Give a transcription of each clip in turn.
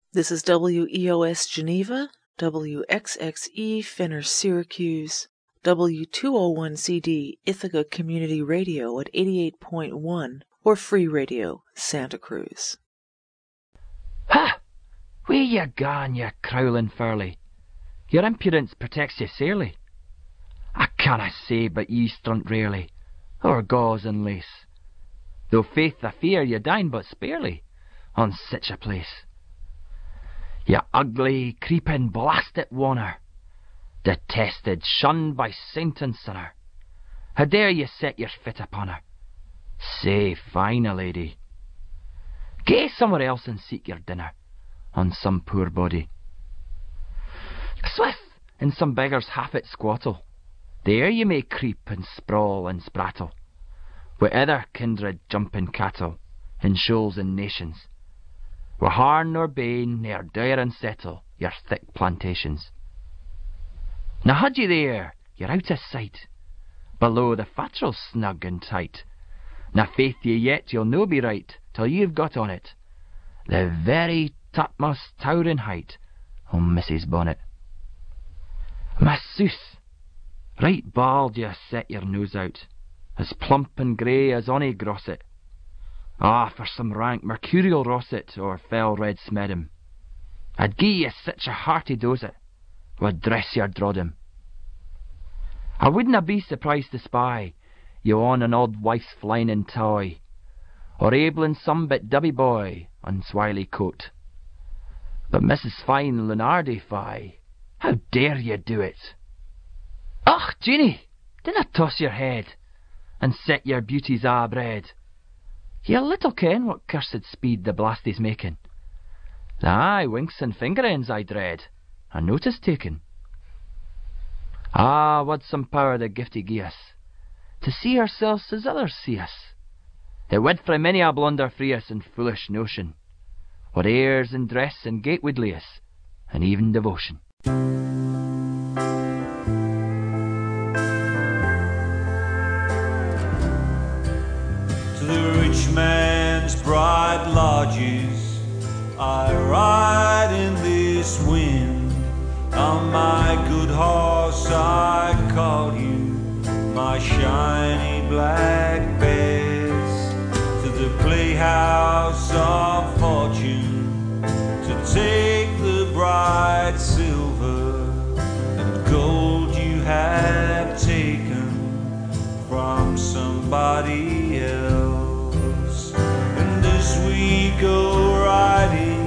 This is WEOS Geneva, WXXE Fenner Syracuse, W201CD Ithaca Community Radio at 88.1, or Free Radio, Santa Cruz. Ha! Where you gone, you crowlin' furly? Your impudence protects you sairly. I canna say but ye strunt rarely, o'er gauze and lace, though faith I fear ye dine but sparely on sich a place. You ugly, creepin', blasted wanner, detested, shunned by saint and sinner, how dare ye set your fit upon her? Say fine a lady. Gae somewhere else and seek your dinner on some poor body. Swift in some beggar's half-it squattle, there you may creep and sprawl and sprattle, wi' other kindred jumping cattle, in shoals and nations, wi' harn nor bane ne'er dare unsettle your thick plantations. Now had ye there, you're out of sight, below the fatral snug and tight. Now faith ye yet you'll no be right, till you've got on it the very topmost towering height o' Mrs. Bonnet. Ma sooth, right bald ye set your nose out, as plump and grey as ony grosset. Ah, for some rank mercurial rosset, or fell red smedum, I'd gie ye such a hearty dose it, would dress your droddum. I wouldna be surprised to spy you on an odd wife's flinin' toy, or abling some bit dubby boy on swily coat. But Mrs. Fine Lunardi fie, how dare ye do it? Och, Jeanie, dinna toss your head, and set your beauties abread. Ye little ken what cursed speed the blast is making. Aye, winks and finger ends I dread, and notice taken. Ah, wad some power the giftie gie us, to see ourselves as others see us. It wad frae many a blunder free us and foolish notion, what airs and dress and gait would lay us, and even devotion. To the rich man's bright lodges I ride in this wind. On my good horse I call you, my shiny black bess, to the playhouse of fortune, to take the bright silver and gold you have taken from somebody else. And as we go riding,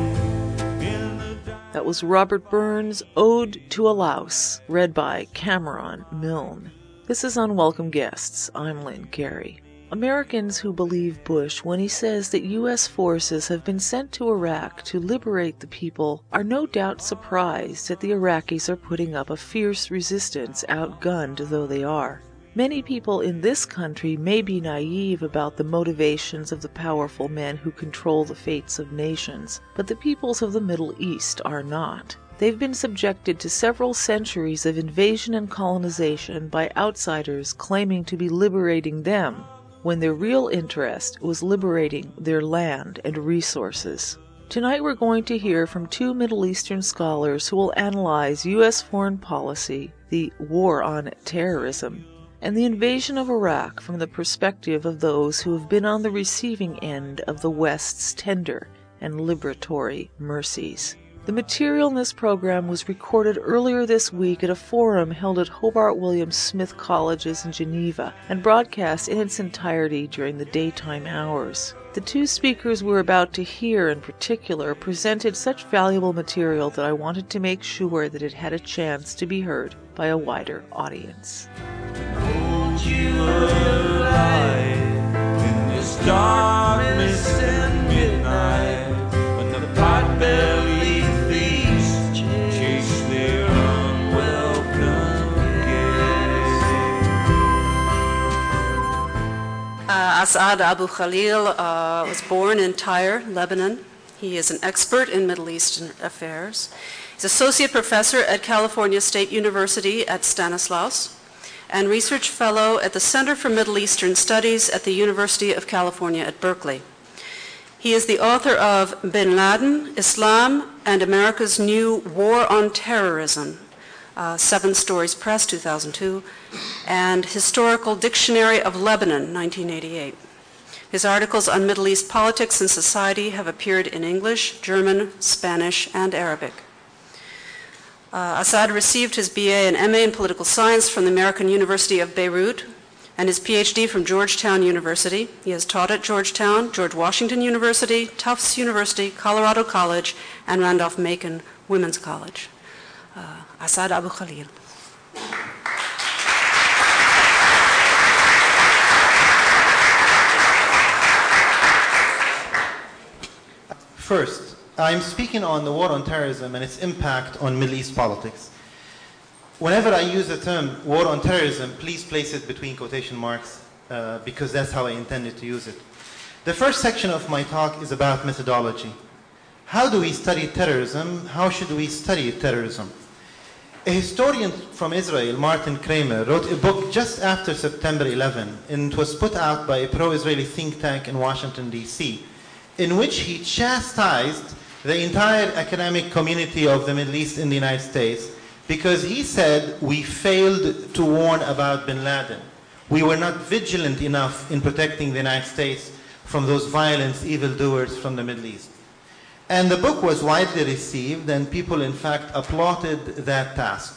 that was Robert Burns' Ode to a Louse, read by Cameron Milne. This is Unwelcome Guests. I'm Lynn Carey. Americans who believe Bush when he says that U.S. forces have been sent to Iraq to liberate the people are no doubt surprised that the Iraqis are putting up a fierce resistance, outgunned though they are. Many people in this country may be naive about the motivations of the powerful men who control the fates of nations, but the peoples of the Middle East are not. They've been subjected to several centuries of invasion and colonization by outsiders claiming to be liberating them, when their real interest was liberating their land and resources. Tonight we're going to hear from two Middle Eastern scholars who will analyze U.S. foreign policy, the war on terrorism, and the invasion of Iraq from the perspective of those who have been on the receiving end of the West's tender and liberatory mercies. The material in this program was recorded earlier this week at a forum held at Hobart William Smith Colleges in Geneva and broadcast in its entirety during the daytime hours. The two speakers we're about to hear in particular presented such valuable material that I wanted to make sure that it had a chance to be heard by a wider audience. hold you alive in this darkness and midnight, when the pot-bellied thieves chase their unwelcome guests. Asad Abu Khalil was born in Tyre, Lebanon. He is an expert in Middle Eastern affairs. He's associate professor at California State University at Stanislaus and research fellow at the Center for Middle Eastern Studies at the University of California at Berkeley. He is the author of Bin Laden, Islam, and America's New War on Terrorism, Seven Stories Press, 2002, and Historical Dictionary of Lebanon, 1988. His articles on Middle East politics and society have appeared in English, German, Spanish, and Arabic. Assad received his BA and MA in political science from the American University of Beirut and his PhD from Georgetown University. He has taught at Georgetown, George Washington University, Tufts University, Colorado College, and Randolph-Macon Women's College. Assad Abu Khalil. First, I'm speaking on the war on terrorism and its impact on Middle East politics. Whenever I use the term war on terrorism, please place it between quotation marks because that's how I intended to use it. The first section of my talk is about methodology. How do we study terrorism? How should we study terrorism? A historian from Israel, Martin Kramer, wrote a book just after September 11, and it was put out by a pro-Israeli think tank in Washington, D.C., in which he chastised the entire academic community of the Middle East in the United States because he said we failed to warn about bin Laden. We were not vigilant enough in protecting the United States from those violent evildoers from the Middle East. And the book was widely received, and people, in fact, applauded that task.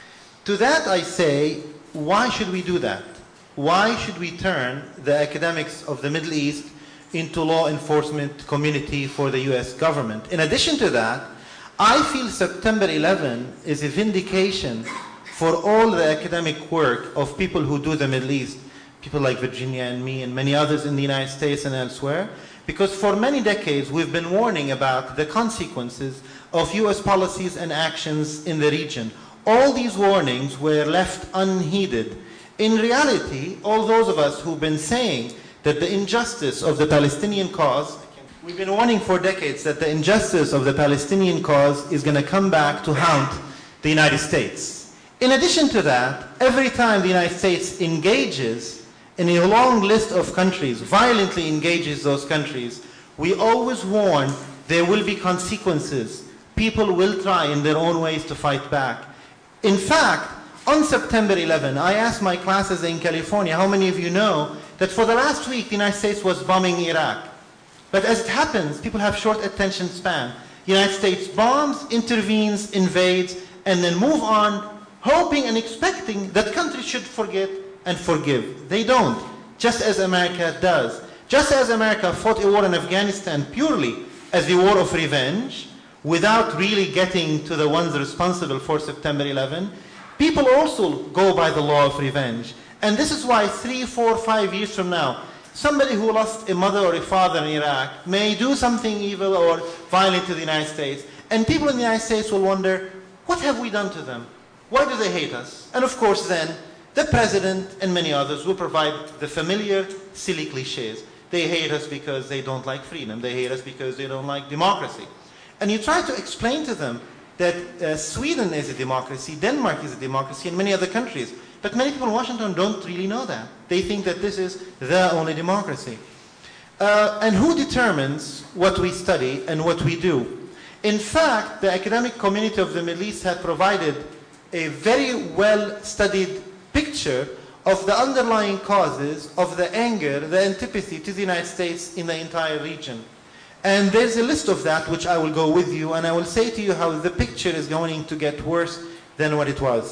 To that I say, why should we do that? Why should we turn the academics of the Middle East into law enforcement community for the US government? In addition to that, I feel September 11 is a vindication for all the academic work of people who do the Middle East, people like Virginia and me and many others in the United States and elsewhere, because for many decades we've been warning about the consequences of US policies and actions in the region. All these warnings were left unheeded. In reality, all those of us who've been saying that the injustice of the Palestinian cause, we've been warning for decades that the injustice of the Palestinian cause is going to come back to haunt the United States. In addition to that, every time the United States engages in a long list of countries, violently engages those countries, we always warn there will be consequences. People will try in their own ways to fight back. In fact, on September 11, I asked my classes in California, how many of you know that for the last week the United States was bombing Iraq? But as it happens, people have short attention span. The United States bombs, intervenes, invades, and then move on, hoping and expecting that countries should forget and forgive. They don't, just as America does. Just as America fought a war in Afghanistan purely as a war of revenge, without really getting to the ones responsible for September 11, people also go by the law of revenge. And this is why 3, 4, 5 years from now, somebody who lost a mother or a father in Iraq may do something evil or violent to the United States, and people in the United States will wonder, what have we done to them? Why do they hate us? And of course then, the president and many others will provide the familiar, silly cliches. They hate us because they don't like freedom. They hate us because they don't like democracy. And you try to explain to them that Sweden is a democracy, Denmark is a democracy, and many other countries. But many people in Washington don't really know that. They think that this is the only democracy. And who determines what we study and what we do? In fact, the academic community of the Middle East had provided a very well-studied picture of the underlying causes of the anger, the antipathy to the United States in the entire region. And there's a list of that which I will go with you, and I will say to you how the picture is going to get worse than what it was.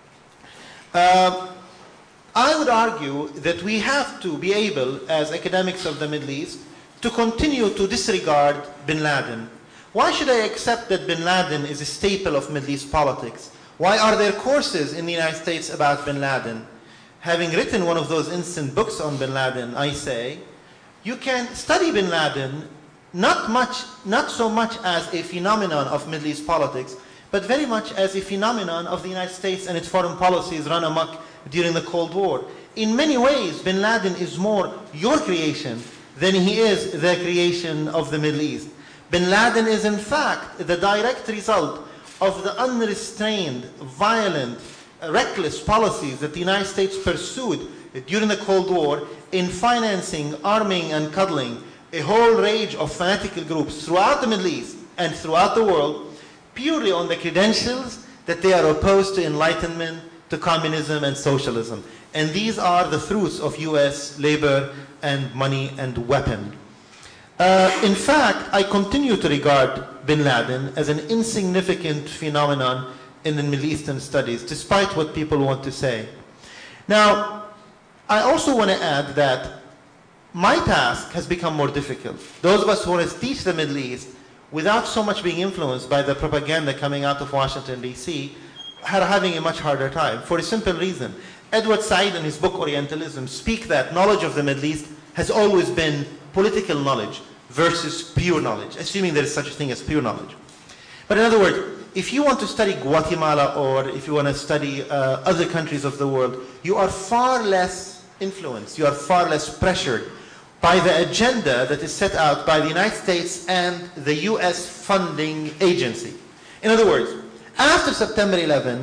I would argue that we have to be able, as academics of the Middle East, to continue to disregard bin Laden. Why should I accept that bin Laden is a staple of Middle East politics? Why are there courses in the United States about bin Laden? Having written one of those instant books on bin Laden, I say, you can study bin Laden not so much as a phenomenon of Middle East politics, but very much as a phenomenon of the United States and its foreign policies run amok during the Cold War. In many ways, bin Laden is more your creation than he is the creation of the Middle East. Bin Laden is in fact the direct result of the unrestrained, violent, reckless policies that the United States pursued during the Cold War in financing, arming, and cuddling a whole range of fanatical groups throughout the Middle East and throughout the world purely on the credentials that they are opposed to enlightenment, to communism and socialism. And these are the fruits of US labor and money and weapon. In fact, I continue to regard bin Laden as an insignificant phenomenon in the Middle Eastern studies, despite what people want to say. Now, I also want to add that my task has become more difficult. Those of us who want to teach the Middle East without so much being influenced by the propaganda coming out of Washington, D.C., are having a much harder time, for a simple reason. Edward Said in his book Orientalism speaks that knowledge of the Middle East has always been political knowledge versus pure knowledge, assuming there is such a thing as pure knowledge. But in other words, if you want to study Guatemala or if you want to study other countries of the world, you are far less influenced, you are far less pressured by the agenda that is set out by the United States and the US funding agency. In other words, after September 11,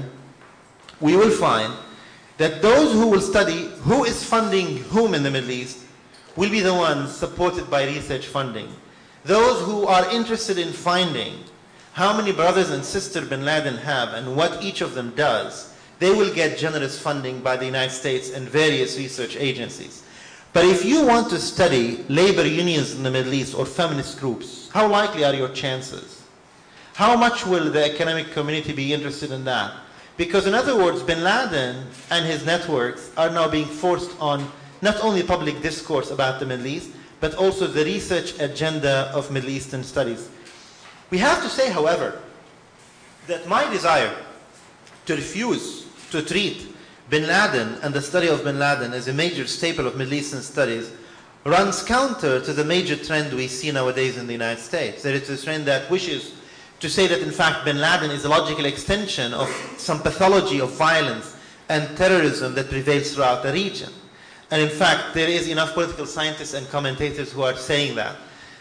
we will find that those who will study who is funding whom in the Middle East will be the ones supported by research funding. Those who are interested in finding how many brothers and sisters bin Laden have and what each of them does, they will get generous funding by the United States and various research agencies. But if you want to study labor unions in the Middle East or feminist groups, how likely are your chances? How much will the academic community be interested in that? Because in other words, bin Laden and his networks are now being forced on not only public discourse about the Middle East, but also the research agenda of Middle Eastern studies. We have to say, however, that my desire to refuse to treat bin Laden and the study of bin Laden as a major staple of Middle Eastern studies runs counter to the major trend we see nowadays in the United States. There is a trend that wishes to say that in fact bin Laden is a logical extension of some pathology of violence and terrorism that prevails throughout the region. And in fact, there is enough political scientists and commentators who are saying that.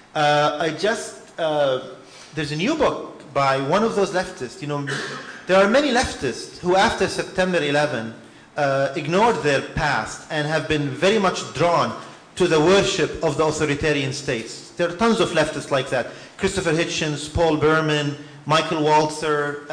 There's a new book by one of those leftists. You know, there are many leftists who after September 11 ignored their past and have been very much drawn to the worship of the authoritarian states. There are tons of leftists like that. Christopher Hitchens, Paul Berman, Michael Walzer,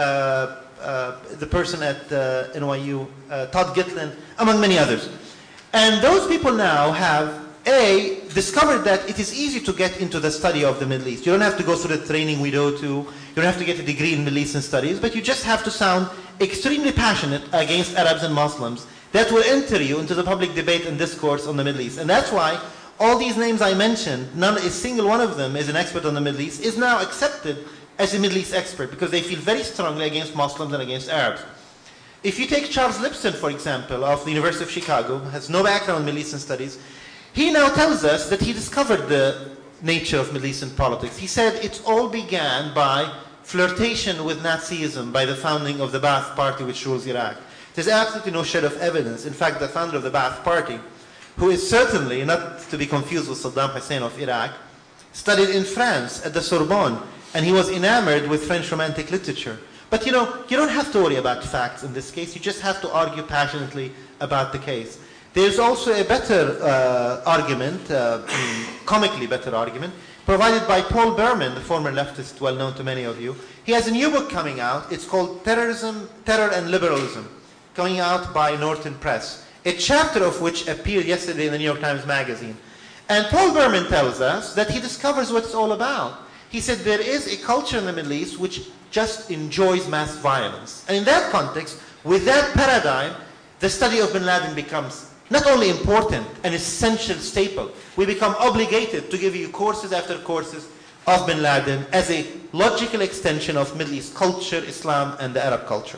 the person at NYU, Todd Gitlin, among many others. And those people now have, discovered that it is easy to get into the study of the Middle East. You don't have to go through the training we go to. You don't have to get a degree in Middle Eastern studies, but you just have to sound extremely passionate against Arabs and Muslims. That will enter you into the public debate and discourse on the Middle East. And that's why all these names I mentioned, a single one of them is an expert on the Middle East, is now accepted as a Middle East expert because they feel very strongly against Muslims and against Arabs. If you take Charles Lipson, for example, of the University of Chicago, has no background in Middle Eastern studies, he now tells us that he discovered the nature of Middle Eastern politics. He said it all began by flirtation with Nazism by the founding of the Ba'ath Party, which rules Iraq. There's absolutely no shred of evidence. In fact, the founder of the Ba'ath Party, who is certainly not to be confused with Saddam Hussein of Iraq, studied in France at the Sorbonne, and he was enamored with French Romantic literature. But you know, you don't have to worry about facts in this case. You just have to argue passionately about the case. There's also a better argument, comically better argument, provided by Paul Berman, the former leftist well known to many of you. He has a new book coming out. It's called Terrorism, Terror and Liberalism, coming out by Norton Press, a chapter of which appeared yesterday in the New York Times Magazine. And Paul Berman tells us that he discovers what it's all about. He said there is a culture in the Middle East which just enjoys mass violence. And in that context, with that paradigm, the study of bin Laden becomes not only important, an essential staple. We become obligated to give you courses after courses of bin Laden as a logical extension of Middle East culture, Islam, and the Arab culture.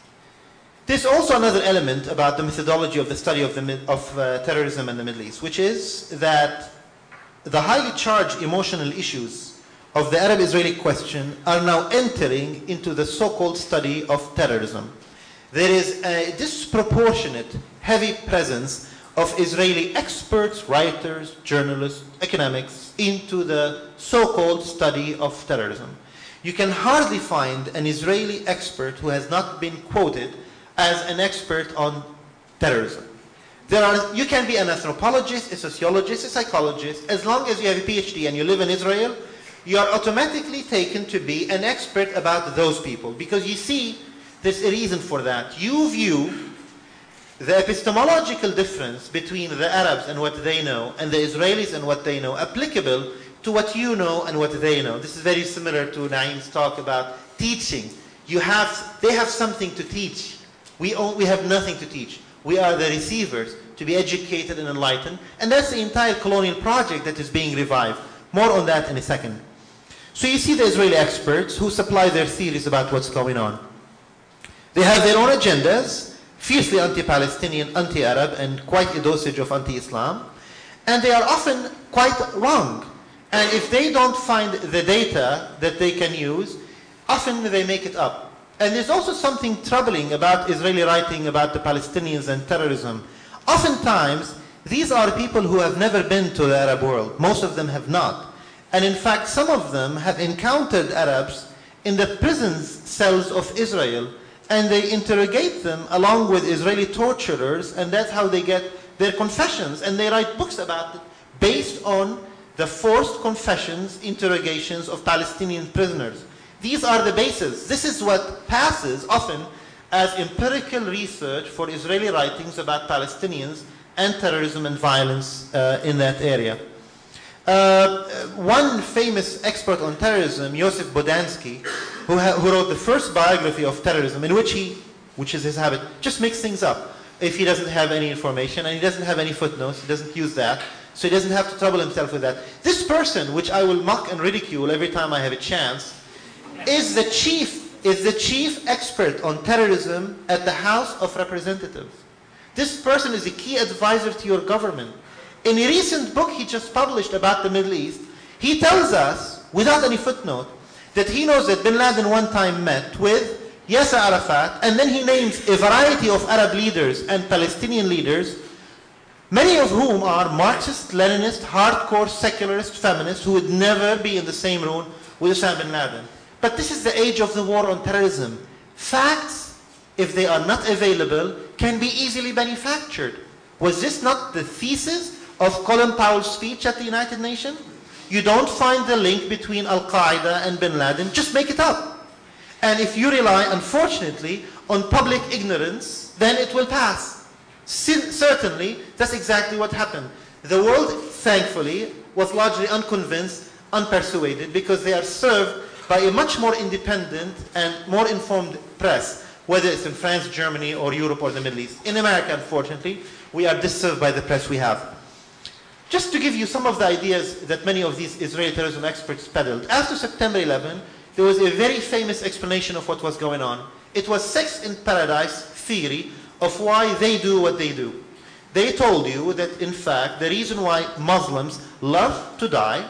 There's also another element about the methodology of the study of terrorism in the Middle East, which is that the highly charged emotional issues of the Arab-Israeli question are now entering into the so-called study of terrorism. There is a disproportionate, heavy presence of Israeli experts, writers, journalists, academics into the so-called study of terrorism. You can hardly find an Israeli expert who has not been quoted as an expert on terrorism. You can be an anthropologist, a sociologist, a psychologist. As long as you have a PhD and you live in Israel, you are automatically taken to be an expert about those people. Because you see, there's a reason for that. You view the epistemological difference between the Arabs and what they know and the Israelis and what they know applicable to what you know and what they know. This is very similar to Naeem's talk about teaching. They have something to teach. We have nothing to teach. We are the receivers to be educated and enlightened. And that's the entire colonial project that is being revived. More on that in a second. So you see the Israeli experts who supply their theories about what's going on. They have their own agendas, fiercely anti-Palestinian, anti-Arab, and quite a dosage of anti-Islam. And they are often quite wrong. And if they don't find the data that they can use, often they make it up. And there's also something troubling about Israeli writing about the Palestinians and terrorism. Oftentimes, these are people who have never been to the Arab world. Most of them have not. And in fact, some of them have encountered Arabs in the prison cells of Israel, and they interrogate them along with Israeli torturers, and that's how they get their confessions. And they write books about it based on the forced confessions, interrogations of Palestinian prisoners. These are the bases. This is what passes often as empirical research for Israeli writings about Palestinians and terrorism and violence in that area. One famous expert on terrorism, Yosef Bodansky, who wrote the first biography of terrorism, in which is his habit, just makes things up. If he doesn't have any information and he doesn't have any footnotes, he doesn't use that, so he doesn't have to trouble himself with that. This person, which I will mock and ridicule every time I have a chance, is the chief expert on terrorism at the House of Representatives. This person is a key advisor to your government. In a recent book he just published about the Middle East, he tells us, without any footnote, that he knows that bin Laden one time met with Yasser Arafat, and then he names a variety of Arab leaders and Palestinian leaders, many of whom are Marxist, Leninist, hardcore secularist feminists who would never be in the same room with Osama bin Laden. But this is the age of the war on terrorism. Facts, if they are not available, can be easily manufactured. Was this not the thesis of Colin Powell's speech at the United Nations? You don't find the link between Al-Qaeda and bin Laden, just make it up. And if you rely, unfortunately, on public ignorance, then it will pass. Certainly, that's exactly what happened. The world, thankfully, was largely unconvinced, unpersuaded, because they are served by a much more independent and more informed press, whether it's in France, Germany, or Europe, or the Middle East. In America, unfortunately, we are disserved by the press we have. Just to give you some of the ideas that many of these Israeli terrorism experts peddled. After September 11, there was a very famous explanation of what was going on. It was sex in paradise theory of why they do what they do. They told you that, in fact, the reason why Muslims love to die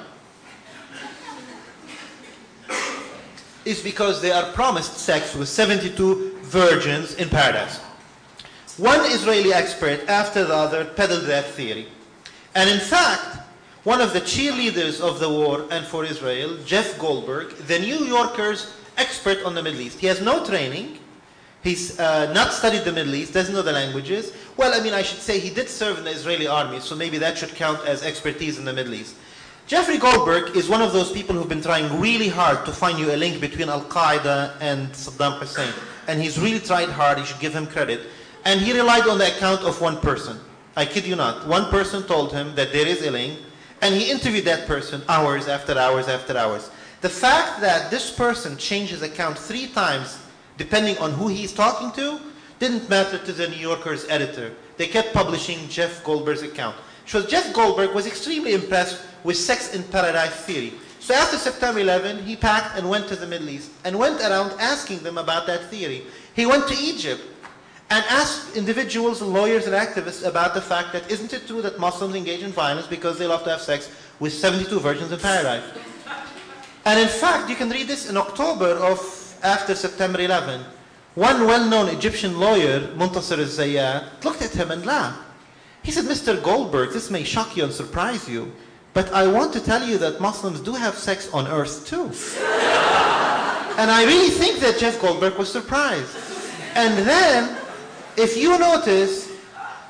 is because they are promised sex with 72 virgins in paradise. One Israeli expert after the other peddled that theory. And in fact, one of the cheerleaders of the war and for Israel, Jeff Goldberg, the New Yorker's expert on the Middle East. He has no training. He's not studied the Middle East, doesn't know the languages. Well, I mean, I should say he did serve in the Israeli army, so maybe that should count as expertise in the Middle East. Jeffrey Goldberg is one of those people who've been trying really hard to find you a link between Al-Qaeda and Saddam Hussein. And he's really tried hard, you should give him credit. And he relied on the account of one person. I kid you not. One person told him that there is a link, and he interviewed that person hours after hours after hours. The fact that this person changed his account 3 times, depending on who he's talking to, didn't matter to the New Yorker's editor. They kept publishing Jeff Goldberg's account. So Jeff Goldberg was extremely impressed with sex in paradise theory. So after September 11, he packed and went to the Middle East and went around asking them about that theory. He went to Egypt and asked individuals, lawyers, and activists about the fact that, isn't it true that Muslims engage in violence because they love to have sex with 72 virgins in paradise? And in fact, you can read this in October of after September 11. One well-known Egyptian lawyer, Muntasir al-Zayyat, looked at him and laughed. He said, Mr. Goldberg, this may shock you and surprise you, but I want to tell you that Muslims do have sex on earth too. And I really think that Jeff Goldberg was surprised. And then, if you notice,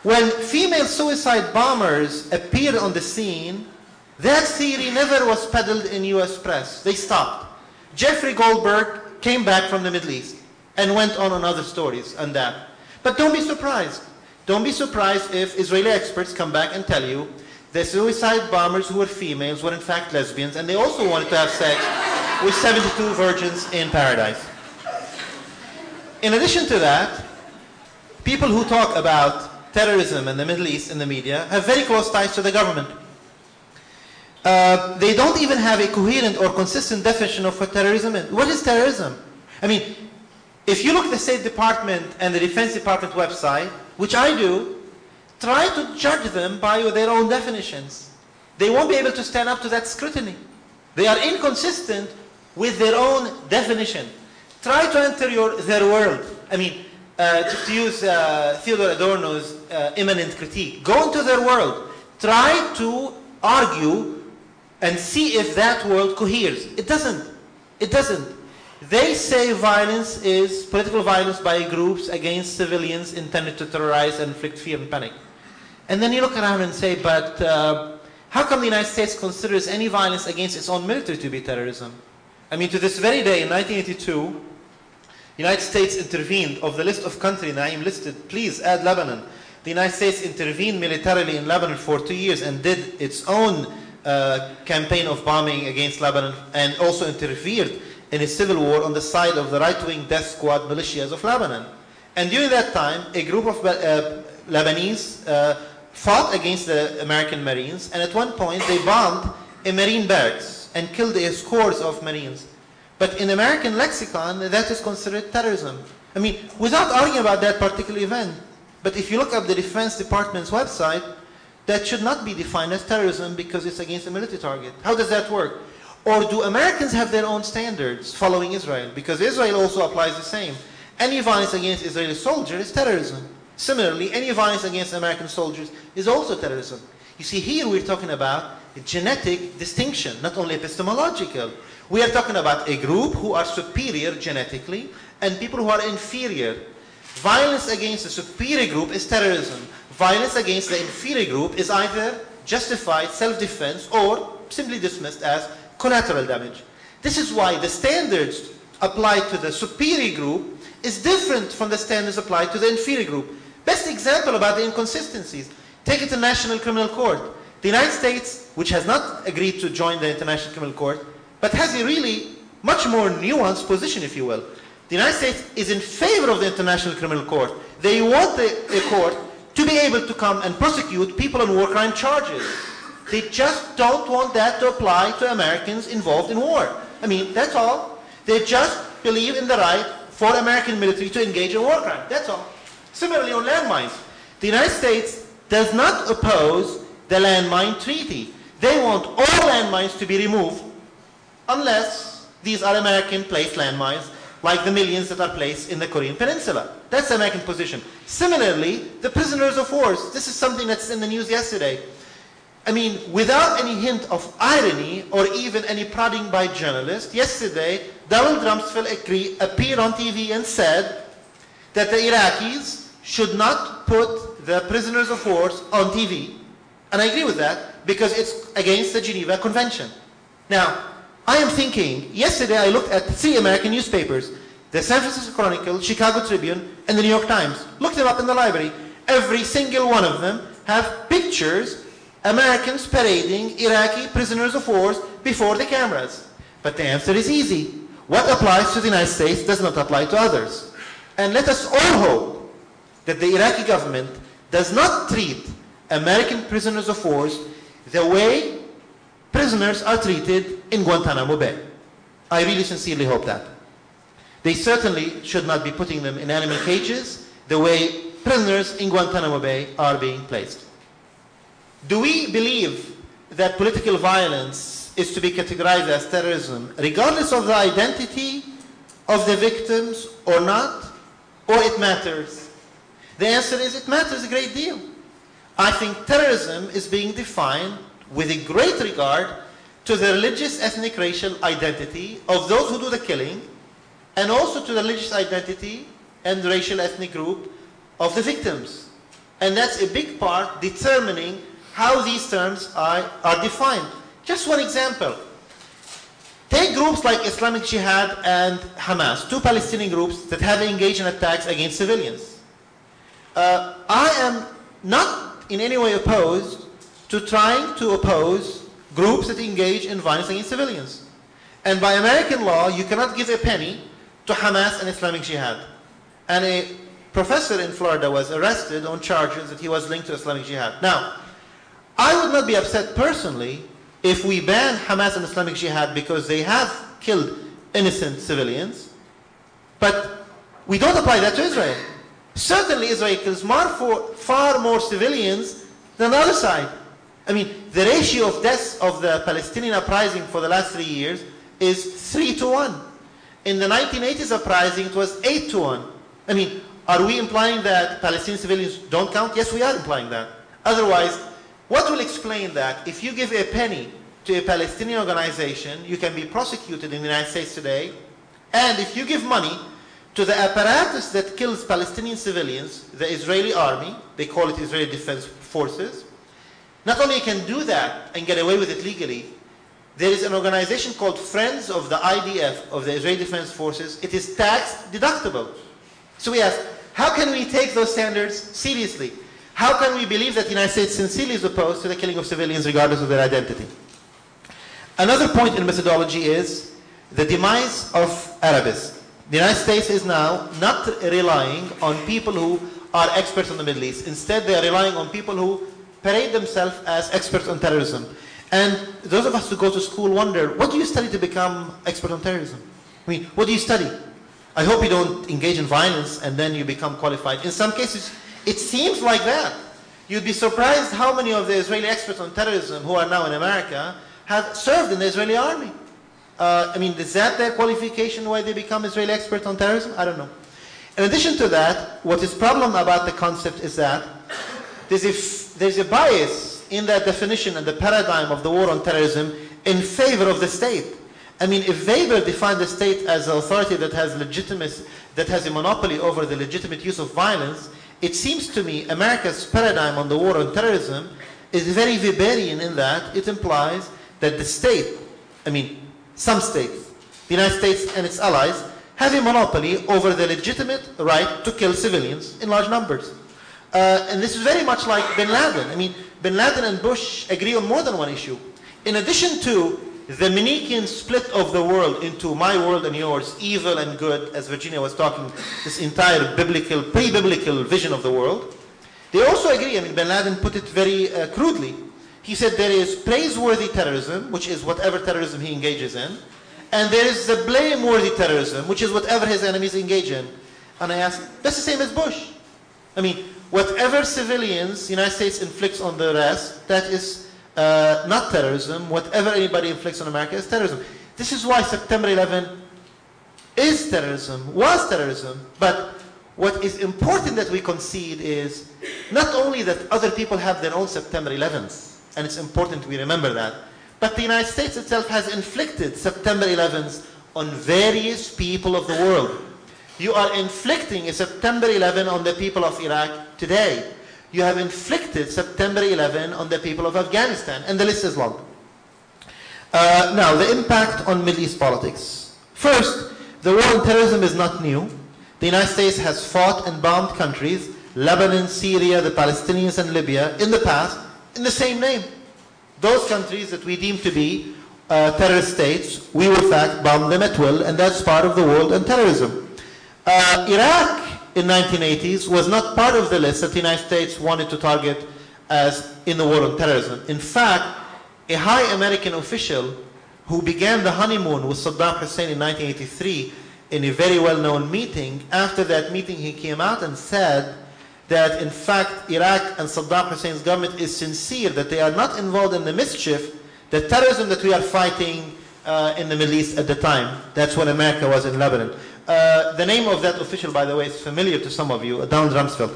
When female suicide bombers appeared on the scene, that theory never was peddled in US press. They stopped. Jeffrey Goldberg came back from the Middle East and went on other stories on that. But don't be surprised. Don't be surprised if Israeli experts come back and tell you the suicide bombers who were females were in fact lesbians, and they also wanted to have sex with 72 virgins in paradise. In addition to that, people who talk about terrorism in the Middle East in the media have very close ties to the government. They don't even have a coherent or consistent definition of what terrorism is. What is terrorism? I mean, if you look at the State Department and the Defense Department website, which I do, try to judge them by their own definitions. They won't be able to stand up to that scrutiny. They are inconsistent with their own definition. Try to enter their world. I mean, to use Theodor Adorno's immanent critique, go into their world. Try to argue and see if that world coheres. It doesn't. It doesn't. They say violence is political violence by groups against civilians intended to terrorize and inflict fear and panic. And then you look around and say, but how come the United States considers any violence against its own military to be terrorism? I mean, to this very day, in 1982, the United States intervened. Of the list of countries Naim listed, please add Lebanon. The United States intervened militarily in Lebanon for 2 years and did its own campaign of bombing against Lebanon, and also interfered in a civil war on the side of the right-wing death squad militias of Lebanon. And during that time, a group of Lebanese fought against the American Marines, and at one point they bombed a Marine barracks and killed scores of Marines. But in American lexicon, that is considered terrorism. I mean, without arguing about that particular event, but if you look up the Defense Department's website, that should not be defined as terrorism because it's against a military target. How does that work? Or do Americans have their own standards following Israel? Because Israel also applies the same. Any violence against Israeli soldiers is terrorism. Similarly, any violence against American soldiers is also terrorism. You see, here we're talking about a genetic distinction, not only epistemological. We are talking about a group who are superior genetically and people who are inferior. Violence against a superior group is terrorism. Violence against the inferior group is either justified self-defense or simply dismissed as collateral damage. This is why the standards applied to the superior group is different from the standards applied to the inferior group. Best example about the inconsistencies. Take the International Criminal Court. The United States, which has not agreed to join the International Criminal Court, but has a really much more nuanced position, if you will. The United States is in favor of the International Criminal Court. They want the court to be able to come and prosecute people on war crime charges. They just don't want that to apply to Americans involved in war. I mean, that's all. They just believe in the right for American military to engage in war crime. That's all. Similarly on landmines. The United States does not oppose the landmine treaty. They want all landmines to be removed unless these are American-placed landmines, like the millions that are placed in the Korean Peninsula. That's the American position. Similarly, the prisoners of war. This is something that's in the news yesterday. I mean, without any hint of irony or even any prodding by journalists, yesterday, Donald Rumsfeld appeared on TV and said that the Iraqis should not put the prisoners of war on TV. And I agree with that because it's against the Geneva Convention. Now, I am thinking, yesterday I looked at 3 American newspapers, the San Francisco Chronicle, Chicago Tribune, and the New York Times. Looked them up in the library. Every single one of them have pictures, Americans parading Iraqi prisoners of war before the cameras. But the answer is easy. What applies to the United States does not apply to others. And let us all hope that the Iraqi government does not treat American prisoners of war the way prisoners are treated in Guantanamo Bay. I really sincerely hope that. They certainly should not be putting them in animal cages the way prisoners in Guantanamo Bay are being placed. Do we believe that political violence is to be categorized as terrorism, regardless of the identity of the victims or not? Or it matters? The answer is it matters a great deal. I think terrorism is being defined with a great regard to the religious, ethnic, racial identity of those who do the killing, and also to the religious identity and racial, ethnic group of the victims. And that's a big part determining how these terms are defined. Just one example. Take groups like Islamic Jihad and Hamas, two Palestinian groups that have engaged in attacks against civilians. I am not in any way opposed to trying to oppose groups that engage in violence against civilians. And by American law, you cannot give a penny to Hamas and Islamic Jihad. And a professor in Florida was arrested on charges that he was linked to Islamic Jihad. Now, I would not be upset personally if we ban Hamas and Islamic Jihad because they have killed innocent civilians, but we don't apply that to Israel. Certainly Israel kills far more civilians than the other side. I mean, the ratio of deaths of the Palestinian uprising for the last 3 years is 3-1. In the 1980s uprising, it was 8-1. I mean, are we implying that Palestinian civilians don't count? Yes, we are implying that. Otherwise, what will explain that? If you give a penny to a Palestinian organization, you can be prosecuted in the United States today. And if you give money to the apparatus that kills Palestinian civilians, the Israeli army, they call it Israeli Defense Forces, not only you can do that and get away with it legally, there is an organization called Friends of the IDF, of the Israeli Defense Forces. It is tax deductible. So we ask, how can we take those standards seriously? How can we believe that the United States sincerely is opposed to the killing of civilians regardless of their identity? Another point in methodology is the demise of Arabism. The United States is now not relying on people who are experts on the Middle East. Instead, they are relying on people who parade themselves as experts on terrorism. And those of us who go to school wonder, what do you study to become expert on terrorism? I mean, what do you study? I hope you don't engage in violence and then you become qualified. In some cases, it seems like that. You'd be surprised how many of the Israeli experts on terrorism who are now in America have served in the Israeli army. I mean, is that their qualification why they become Israeli experts on terrorism? I don't know. In addition to that, what is problem about the concept is that there's a bias in that definition and the paradigm of the war on terrorism in favor of the state. I mean, if Weber defined the state as an authority that has a monopoly over the legitimate use of violence, it seems to me America's paradigm on the war on terrorism is very Weberian in that it implies that the state, I mean, some states, the United States and its allies, have a monopoly over the legitimate right to kill civilians in large numbers. And this is very much like bin Laden. I mean, bin Laden and Bush agree on more than one issue. In addition to the Manichaean split of the world into my world and yours, evil and good, as Virginia was talking, this entire biblical, pre-biblical vision of the world, they also agree. I mean, bin Laden put it very crudely. He said there is praiseworthy terrorism, which is whatever terrorism he engages in, and there is the blameworthy terrorism, which is whatever his enemies engage in. And I asked, that's the same as Bush. I mean, whatever civilians the United States inflicts on the rest, that is not terrorism. Whatever anybody inflicts on America is terrorism. This is why September 11 is terrorism, was terrorism. But what is important that we concede is not only that other people have their own September 11s, and it's important we remember that, but the United States itself has inflicted September 11s on various people of the world. You are inflicting a September 11 on the people of Iraq today. You have inflicted September 11 on the people of Afghanistan, and the list is long. Now, the impact on Middle East politics. First, the war on terrorism is not new. The United States has fought and bombed countries, Lebanon, Syria, the Palestinians, and Libya, in the past, in the same name. Those countries that we deem to be terrorist states, we will in fact bomb them at will, and that's part of the war on terrorism. Iraq in 1980s was not part of the list that the United States wanted to target as in the war on terrorism. In fact, a high American official who began the honeymoon with Saddam Hussein in 1983 in a very well-known meeting, after that meeting he came out and said that in fact Iraq and Saddam Hussein's government is sincere, that they are not involved in the mischief, the terrorism that we are fighting in the Middle East at the time. That's when America was in Lebanon. The name of that official, by the way, is familiar to some of you, Donald Rumsfeld.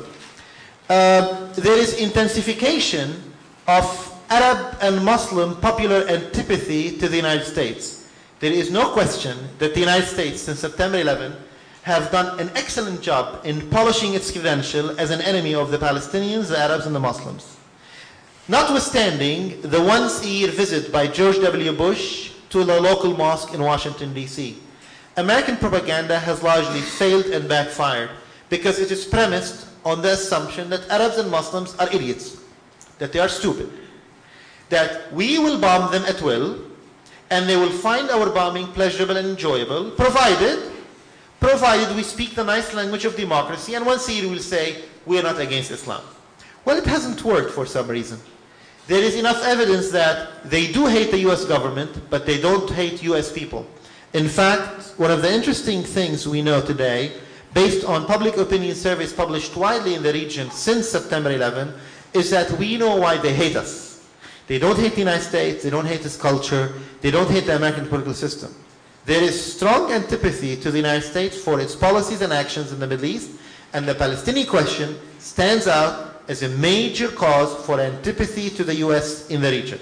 There is intensification of Arab and Muslim popular antipathy to the United States. There is no question that the United States, since September 11, have done an excellent job in polishing its credential as an enemy of the Palestinians, the Arabs, and the Muslims. Notwithstanding the once-a-year visit by George W. Bush to the local mosque in Washington, D.C., American propaganda has largely failed and backfired because it is premised on the assumption that Arabs and Muslims are idiots, that they are stupid, that we will bomb them at will, and they will find our bombing pleasurable and enjoyable, provided we speak the nice language of democracy, and once a year we'll say, we are not against Islam. Well, it hasn't worked for some reason. There is enough evidence that they do hate the US government, but they don't hate US people. In fact, one of the interesting things we know today, based on public opinion surveys published widely in the region since September 11, is that we know why they hate us. They don't hate the United States, they don't hate its culture, they don't hate the American political system. There is strong antipathy to the United States for its policies and actions in the Middle East, and the Palestinian question stands out as a major cause for antipathy to the US in the region.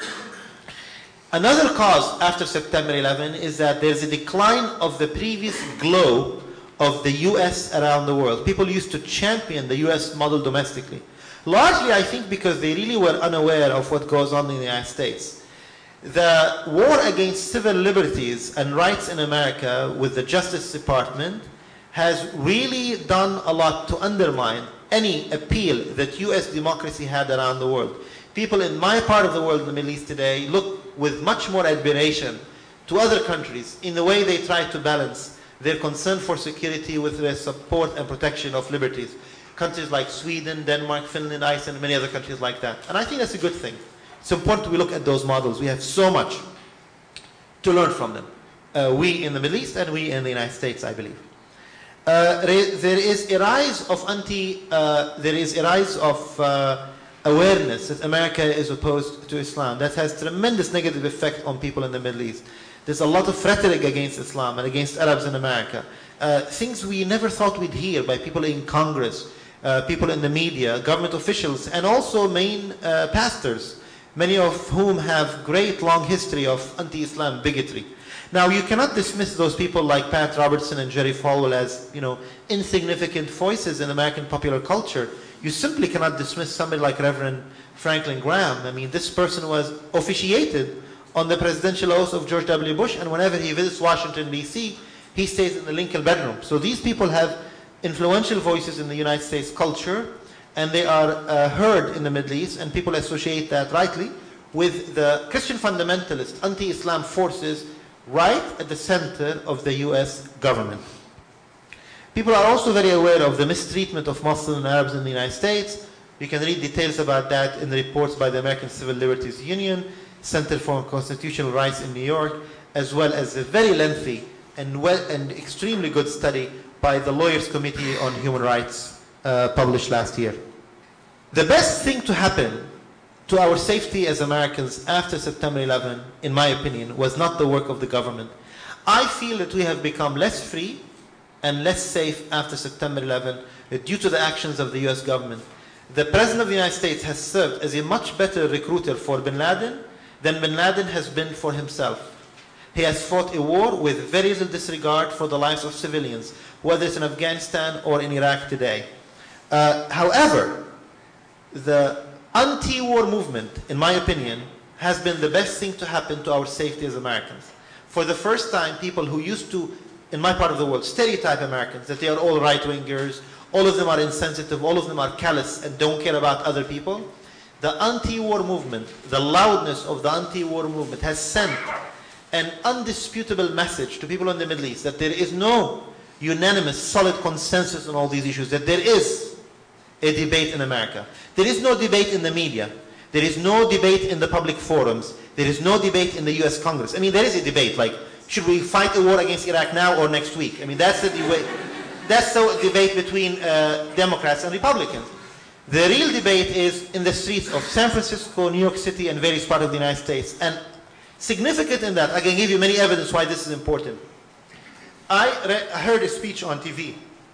Another cause after September 11 is that there's a decline of the previous glow of the US around the world. People used to champion the US model domestically. Largely, I think, because they really were unaware of what goes on in the United States. The war against civil liberties and rights in America with the Justice Department has really done a lot to undermine any appeal that US democracy had around the world. People in my part of the world, in the Middle East today, look with much more admiration to other countries in the way they try to balance their concern for security with their support and protection of liberties. Countries like Sweden, Denmark, Finland, Iceland, and many other countries like that. And I think that's a good thing. It's important we look at those models. We have so much to learn from them. We in the Middle East and we in the United States, I believe. There is a rise of awareness that America is opposed to Islam. That has tremendous negative effect on people in the Middle East. There's a lot of rhetoric against Islam and against Arabs in America. Things we never thought we'd hear by people in Congress, people in the media, government officials, and also main pastors, many of whom have great long history of anti-Islam bigotry. Now, you cannot dismiss those people like Pat Robertson and Jerry Falwell as, insignificant voices in American popular culture. You simply cannot dismiss somebody like Reverend Franklin Graham. I mean, this person was officiated on the presidential oath of George W. Bush, and whenever he visits Washington, D.C., he stays in the Lincoln bedroom. So these people have influential voices in the United States culture, and they are heard in the Middle East, and people associate that rightly with the Christian fundamentalist anti-Islam forces right at the center of the US government. People are also very aware of the mistreatment of Muslims and Arabs in the United States. You can read details about that in the reports by the American Civil Liberties Union, Center for Constitutional Rights in New York, as well as a very lengthy and extremely good study by the Lawyers Committee on Human Rights published last year. The best thing to happen to our safety as Americans after September 11, in my opinion, was not the work of the government. I feel that we have become less free and less safe after September 11 due to the actions of the US government. The President of the United States has served as a much better recruiter for bin Laden than bin Laden has been for himself. He has fought a war with very little disregard for the lives of civilians, whether it's in Afghanistan or in Iraq today. However, the anti-war movement, in my opinion, has been the best thing to happen to our safety as Americans. For the first time, people who used to, in my part of the world, stereotype Americans, that they are all right-wingers, all of them are insensitive, all of them are callous and don't care about other people. The anti-war movement, the loudness of the anti-war movement has sent an undisputable message to people in the Middle East that there is no unanimous, solid consensus on all these issues, that there is a debate in America. There is no debate in the media. There is no debate in the public forums. There is no debate in the US Congress. I mean, there is a debate, like, should we fight a war against Iraq now or next week? I mean, that's the debate. That's the debate between Democrats and Republicans. The real debate is in the streets of San Francisco, New York City, and various parts of the United States. And significant in that, I can give you many evidence why this is important. I heard a speech on TV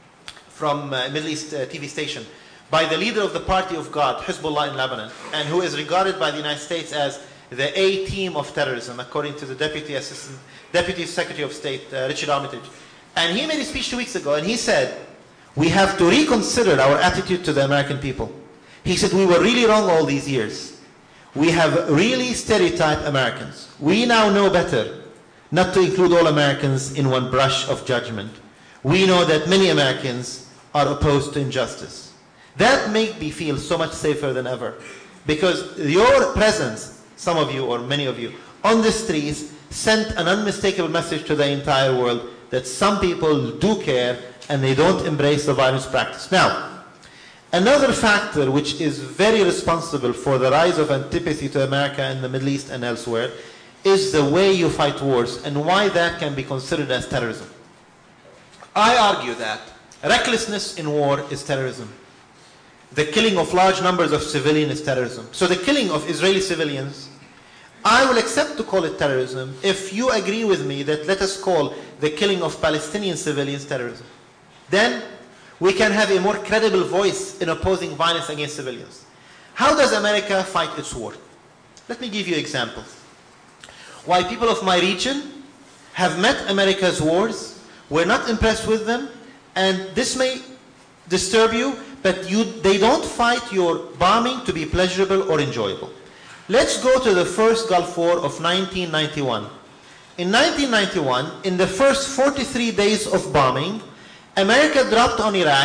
from a Middle East TV station by the leader of the Party of God, Hezbollah in Lebanon, and who is regarded by the United States as the A-team of terrorism, according to the Deputy Secretary of State, Richard Armitage. And he made a speech 2 weeks ago, and he said, we have to reconsider our attitude to the American people. He said, we were really wrong all these years. We have really stereotyped Americans. We now know better not to include all Americans in one brush of judgment. We know that many Americans are opposed to injustice. That made me feel so much safer than ever. Because your presence, some of you or many of you, on the streets sent an unmistakable message to the entire world that some people do care and they don't embrace the violence practice. Now, another factor which is very responsible for the rise of antipathy to America in the Middle East and elsewhere is the way you fight wars and why that can be considered as terrorism. I argue that recklessness in war is terrorism. The killing of large numbers of civilians is terrorism. So the killing of Israeli civilians, I will accept to call it terrorism if you agree with me that let us call the killing of Palestinian civilians terrorism. Then we can have a more credible voice in opposing violence against civilians. How does America fight its war? Let me give you examples. Why people of my region have met America's wars, were not impressed with them, and this may disturb you, but they don't fight your bombing to be pleasurable or enjoyable. Let's go to the first Gulf War of 1991. In 1991, in the first 43 days of bombing, America dropped on Iraq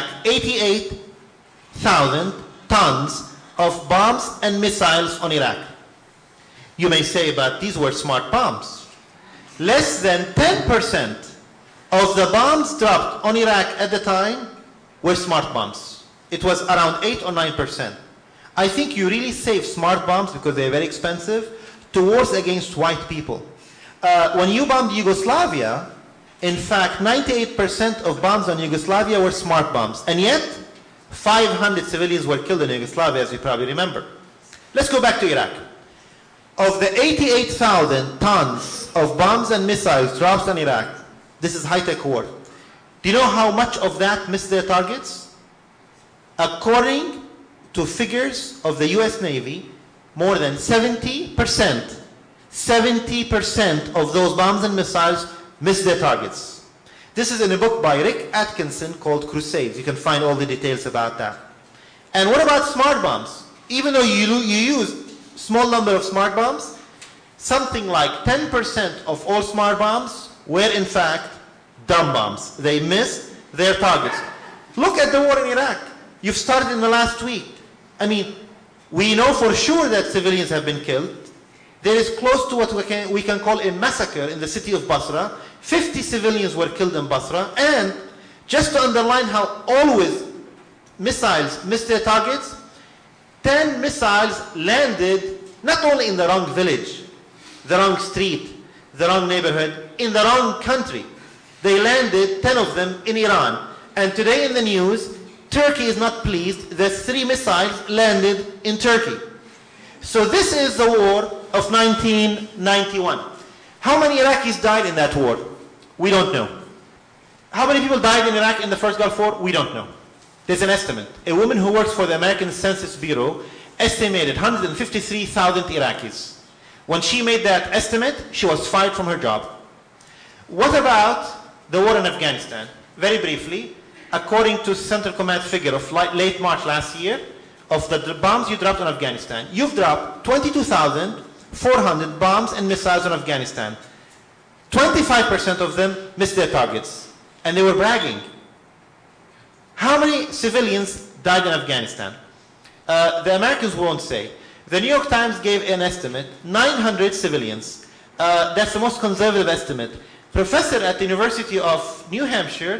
88,000 tons of bombs and missiles on Iraq. You may say, but these were smart bombs. Less than 10% of the bombs dropped on Iraq at the time were smart bombs. It was around 8 or 9%. I think you really save smart bombs because they're very expensive to wars against white people. When you bombed Yugoslavia, in fact, 98% of bombs on Yugoslavia were smart bombs. And yet, 500 civilians were killed in Yugoslavia, as you probably remember. Let's go back to Iraq. Of the 88,000 tons of bombs and missiles dropped on Iraq, this is high-tech war. Do you know how much of that missed their targets? According to figures of the US Navy, more than 70% of those bombs and missiles missed their targets. This is in a book by Rick Atkinson called Crusades. You can find all the details about that. And what about smart bombs? Even though you use small number of smart bombs, something like 10% of all smart bombs were in fact dumb bombs. They missed their targets. Look at the war in Iraq. You've started in the last week. I mean, we know for sure that civilians have been killed. There is close to what we can call a massacre in the city of Basra. 50 civilians were killed in Basra. And just to underline how always missiles miss their targets, 10 missiles landed not only in the wrong village, the wrong street, the wrong neighborhood, in the wrong country. They landed, 10 of them, in Iran. And today in the news, Turkey is not pleased that 3 missiles landed in Turkey. So this is the war of 1991. How many Iraqis died in that war? We don't know. How many people died in Iraq in the first Gulf War? We don't know. There's an estimate. A woman who works for the American Census Bureau estimated 153,000 Iraqis. When she made that estimate, she was fired from her job. What about the war in Afghanistan? Very briefly, according to Central Command figure of late March last year, of the bombs you dropped on Afghanistan, you've dropped 22,400 bombs and missiles on Afghanistan. 25% of them missed their targets, and they were bragging. How many civilians died in Afghanistan? The Americans won't say. The New York Times gave an estimate, 900 civilians. That's the most conservative estimate. Professor at the University of New Hampshire,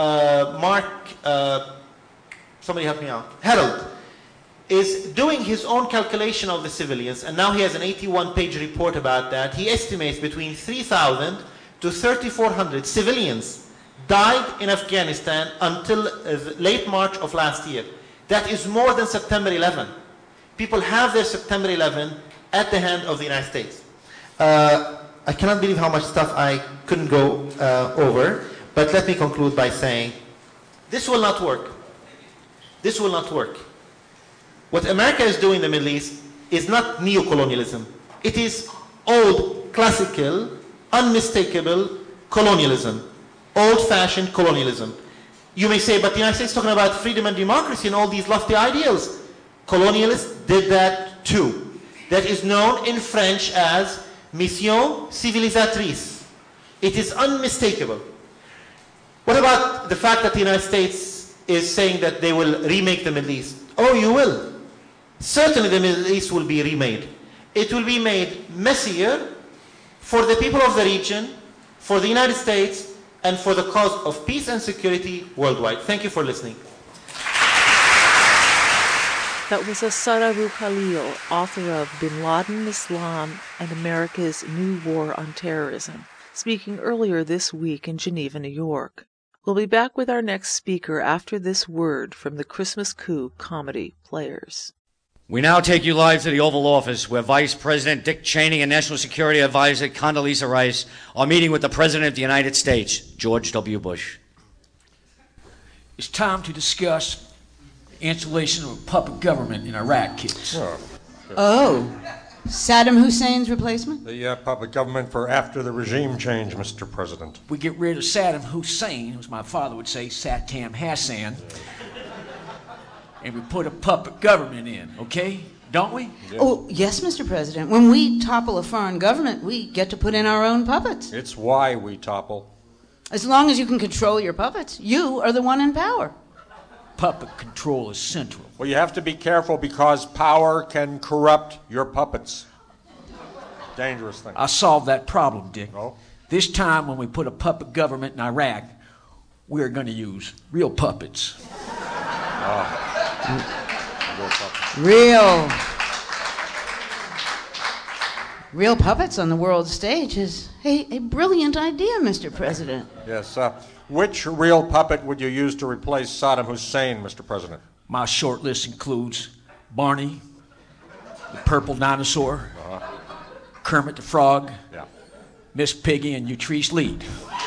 somebody help me out, Harold, is doing his own calculation of the civilians, and now he has an 81-page report about that. He estimates between 3,000 to 3,400 civilians died in Afghanistan until late March of last year. That is more than September 11. People have their September 11 at the hand of the United States. I cannot believe how much stuff I couldn't go over, but let me conclude by saying, this will not work. This will not work. What America is doing in the Middle East is not neocolonialism. It is old, classical, unmistakable colonialism. old-fashioned colonialism. You may say, but the United States is talking about freedom and democracy and all these lofty ideals. Colonialists did that too. That is known in French as mission civilisatrice. It is unmistakable. What about the fact that the United States is saying that they will remake the Middle East? Oh, you will. Certainly the Middle East will be remade. It will be made messier for the people of the region, for the United States, and for the cause of peace and security worldwide. Thank you for listening. That was Asad Abu Khalil, author of Bin Laden, Islam, and America's New War on Terrorism, speaking earlier this week in Geneva, New York. We'll be back with our next speaker after this word from the Christmas Coup comedy players. We now take you live to the Oval Office, where Vice President Dick Cheney and National Security Advisor Condoleezza Rice are meeting with the President of the United States, George W. Bush. It's time to discuss installation of a puppet government in Iraq, kids. Oh, Saddam Hussein's replacement? The puppet government for after the regime change, Mr. President. We get rid of Saddam Hussein, as my father would say, Saddam Hassan, and we put a puppet government in, okay? Don't we? Yeah. Oh, yes, Mr. President. When we topple a foreign government, we get to put in our own puppets. It's why we topple. As long as you can control your puppets, you are the one in power. Puppet control is central. Well, you have to be careful because power can corrupt your puppets. Dangerous thing. I solved that problem, Dick. Oh? This time when we put a puppet government in Iraq, we're going to use real puppets. Real puppets on the world stage is a brilliant idea, Mr. President. Yes, which real puppet would you use to replace Saddam Hussein, Mr. President? My short list includes Barney, the purple dinosaur, Kermit the Frog, Miss Piggy, and Utrice Lead.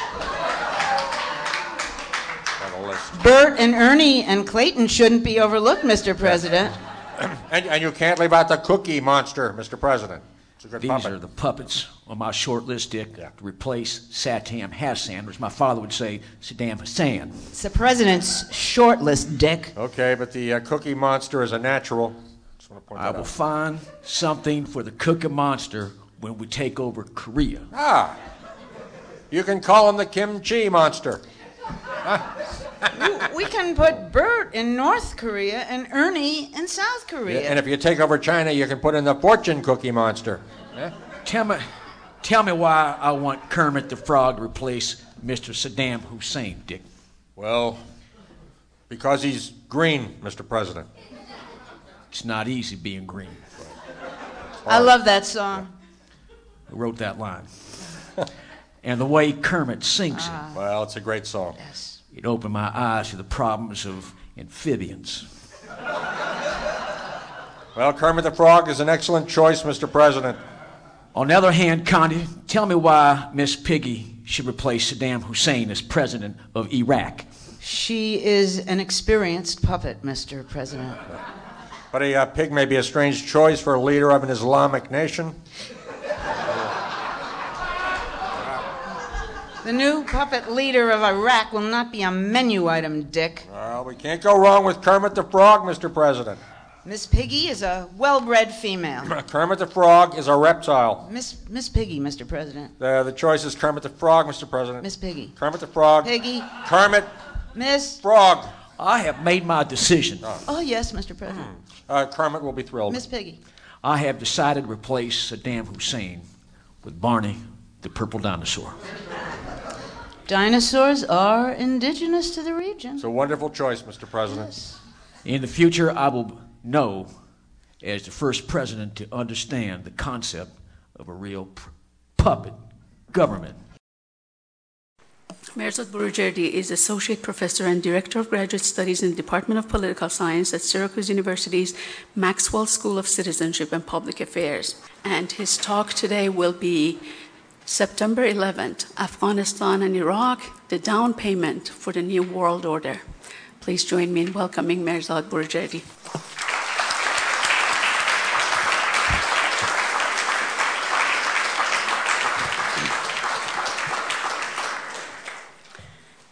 Bert and Ernie and Clayton shouldn't be overlooked, Mr. President. And you can't leave out the Cookie Monster, Mr. President. It's a good These puppet. are the puppets on my short list, Dick, to replace Saddam Hassan, which my father would say, Saddam Hussein. It's the President's short list, Dick. Okay, but the Cookie Monster is a natural. Just want to point that I will out. find something for the Cookie Monster when we take over Korea. You can call him the Kimchi Monster. We can put Bert in North Korea and Ernie in South Korea. And if you take over China, you can put in the Fortune Cookie Monster. Tell me why I want Kermit the Frog to replace Mr. Saddam Hussein, Dick. Well, because he's green, Mr. President. It's not easy being green. I love that song. Who wrote that line? And the way Kermit sings it. Well, it's a great song. Yes. It opened my eyes to the problems of amphibians. Well, Kermit the Frog is an excellent choice, Mr. President. On the other hand, Condi, tell me why Miss Piggy should replace Saddam Hussein as president of Iraq. She is an experienced puppet, Mr. President. But a pig may be a strange choice for a leader of an Islamic nation. The new puppet leader of Iraq will not be a menu item, Dick. Well, we can't go wrong with Kermit the Frog, Mr. President. Miss Piggy is a well-bred female. Kermit the Frog is a reptile. Miss Piggy, Mr. President. The choice is Kermit the Frog, Mr. President. Miss Piggy. Kermit the Frog. Piggy. Kermit. Miss. Frog. I have made my decision. Oh, yes, Mr. President. Kermit will be thrilled. Miss Piggy. I have decided to replace Saddam Hussein with Barney, the purple dinosaur. Dinosaurs are indigenous to the region. It's a wonderful choice, Mr. President. Yes. In the future, I will know as the first president to understand the concept of a real puppet government. Mirzad Boroujerdi is Associate Professor and Director of Graduate Studies in the Department of Political Science at Syracuse University's Maxwell School of Citizenship and Public Affairs. And his talk today will be September 11th, Afghanistan and Iraq, the down payment for the New World Order. Please join me in welcoming Mirzad Boroujerdi.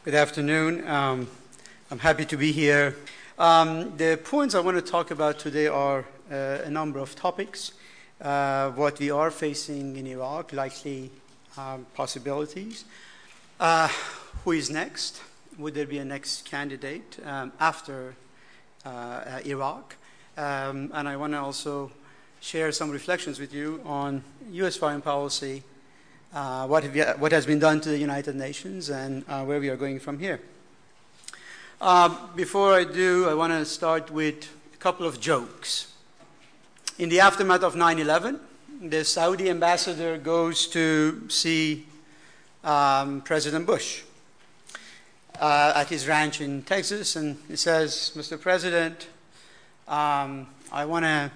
Good afternoon. I'm happy to be here. The points I want to talk about today are a number of topics. What we are facing in Iraq, likely possibilities. Who is next? Would there be a next candidate after Iraq? And I want to also share some reflections with you on U.S. foreign policy, what has been done to the United Nations, and where we are going from here. Before I do, I want to start with a couple of jokes. In the aftermath of 9/11, the Saudi ambassador goes to see President Bush at his ranch in Texas, and he says, "Mr. President, I want to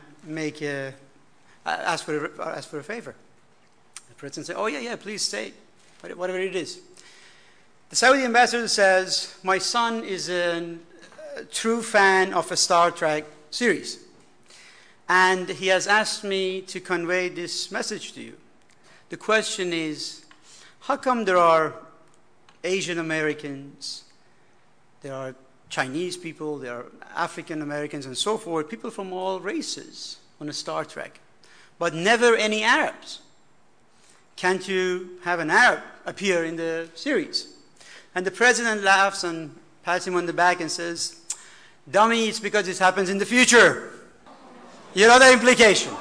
ask for a favor." The president says, "Oh yeah, please say whatever it is." The Saudi ambassador says, "My son is a true fan of a Star Trek series, and he has asked me to convey this message to you. The question is, how come there are Asian Americans, there are Chinese people, there are African Americans and so forth, people from all races on a Star Trek, but never any Arabs? Can't you have an Arab appear in the series?" And the president laughs and pats him on the back and says, "Dummy, it's because this happens in the future." You know the implication.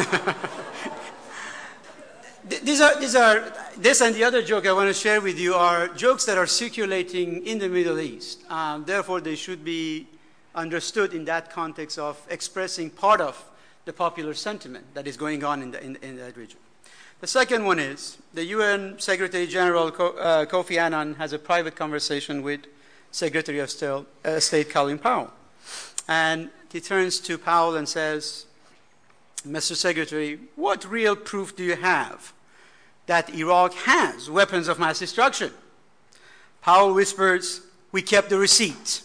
This and the other joke I want to share with you are jokes that are circulating in the Middle East. Therefore, they should be understood in that context of expressing part of the popular sentiment that is going on in that region. The second one is the UN Secretary General Kofi Annan has a private conversation with Secretary of State Colin Powell. And he turns to Powell and says, "Mr. Secretary, what real proof do you have that Iraq has weapons of mass destruction?" Powell whispers, "We kept the receipts."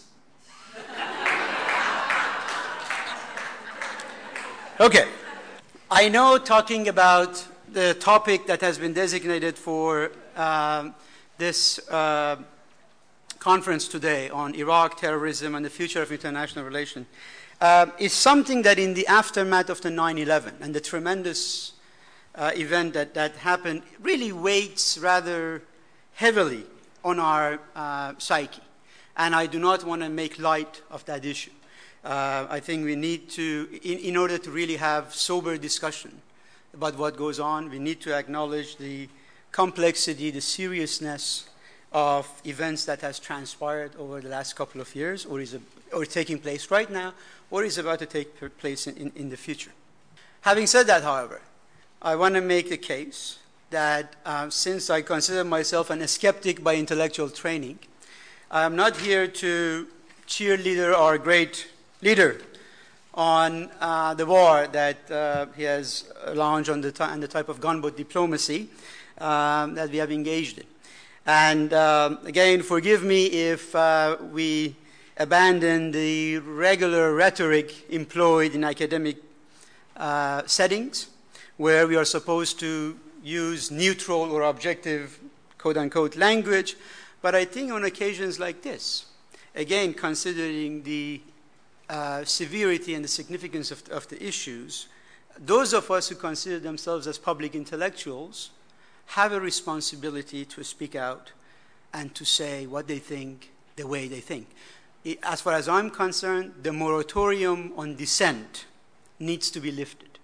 Okay. I know talking about the topic that has been designated for this conference today on Iraq, terrorism, and the future of international relations is something that in the aftermath of the 9/11 and the tremendous event that happened really weighs rather heavily on our psyche. And I do not want to make light of that issue. I think we need to, in order to really have sober discussion about what goes on, we need to acknowledge the complexity, the seriousness of events that has transpired over the last couple of years, or taking place right now, or is about to take place in the future. Having said that, however, I want to make the case that since I consider myself a skeptic by intellectual training, I am not here to cheerleader our great leader on the war that he has launched on and the type of gunboat diplomacy that we have engaged in. And again, forgive me if we abandon the regular rhetoric employed in academic settings, where we are supposed to use neutral or objective, quote-unquote, language. But I think on occasions like this, again, considering the severity and the significance of the issues, those of us who consider themselves as public intellectuals have a responsibility to speak out and to say what they think the way they think. As far as I'm concerned, the moratorium on dissent needs to be lifted.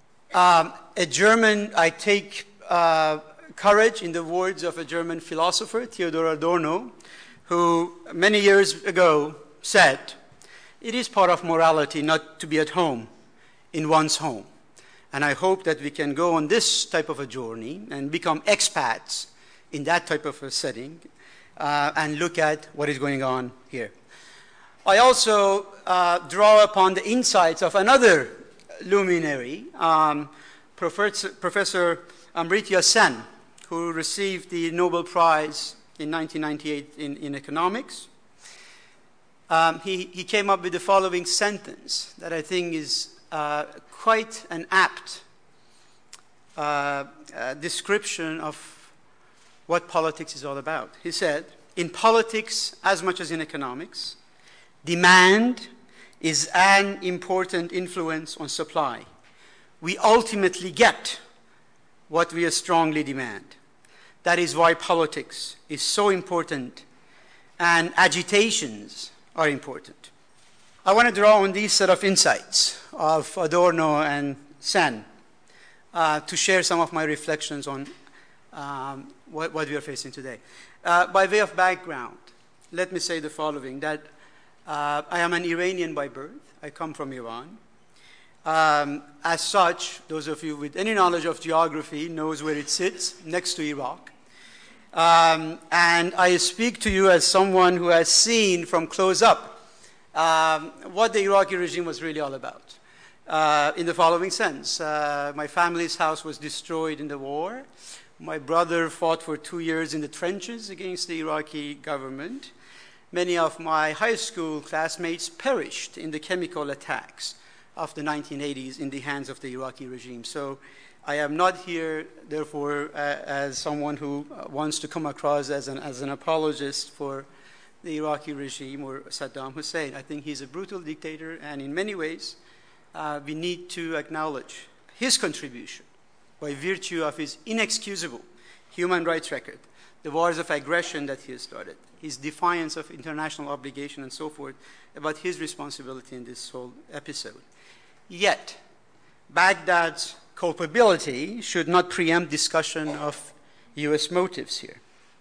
I take courage in the words of a German philosopher, Theodor Adorno, who many years ago said, "It is part of morality not to be at home in one's home." And I hope that we can go on this type of a journey and become expats in that type of a setting and look at what is going on here. I also draw upon the insights of another luminary, Professor Amartya Sen, who received the Nobel Prize in 1998 in economics. He came up with the following sentence that I think is quite an apt description of what politics is all about. He said, in politics as much as in economics, demand is an important influence on supply. We ultimately get what we strongly demand. That is why politics is so important and agitations are important. I want to draw on these set of insights of Adorno and Sen to share some of my reflections on what we are facing today. By way of background, let me say the following, that I am an Iranian by birth. I come from Iran. As such, those of you with any knowledge of geography knows where it sits, next to Iraq. And I speak to you as someone who has seen from close up what the Iraqi regime was really all about. In the following sense, my family's house was destroyed in the war. My brother fought for 2 years in the trenches against the Iraqi government. Many of my high school classmates perished in the chemical attacks of the 1980s in the hands of the Iraqi regime. So I am not here, therefore, as someone who wants to come across as an apologist for the Iraqi regime or Saddam Hussein. I think he's a brutal dictator, and in many ways, we need to acknowledge his contribution by virtue of his inexcusable human rights record, the wars of aggression that he has started, his defiance of international obligation and so forth, about his responsibility in this whole episode. Yet, Baghdad's culpability should not preempt discussion of US motives here.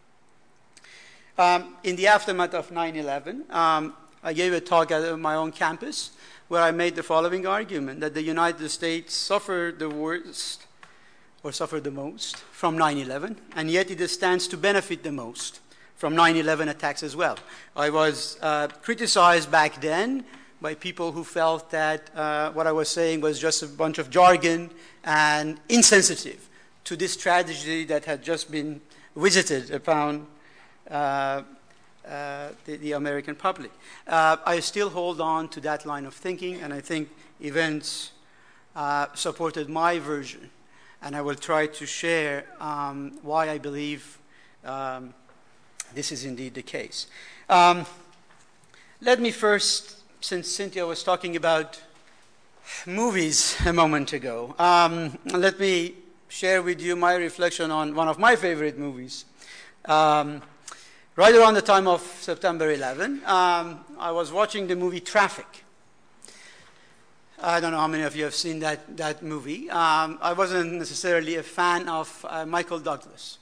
In the aftermath of 9/11, I gave a talk at my own campus where I made the following argument, that the United States suffered the worst or suffered the most from 9/11, and yet it stands to benefit the most from 9/11 attacks as well. I was criticized back then by people who felt that what I was saying was just a bunch of jargon and insensitive to this tragedy that had just been visited upon the American public. I still hold on to that line of thinking, and I think events supported my version. And I will try to share why I believe this is indeed the case. Let me first, since Cynthia was talking about movies a moment ago, let me share with you my reflection on one of my favorite movies. Right around the time of September 11, I was watching the movie Traffic. I don't know how many of you have seen that movie. I wasn't necessarily a fan of Michael Douglas,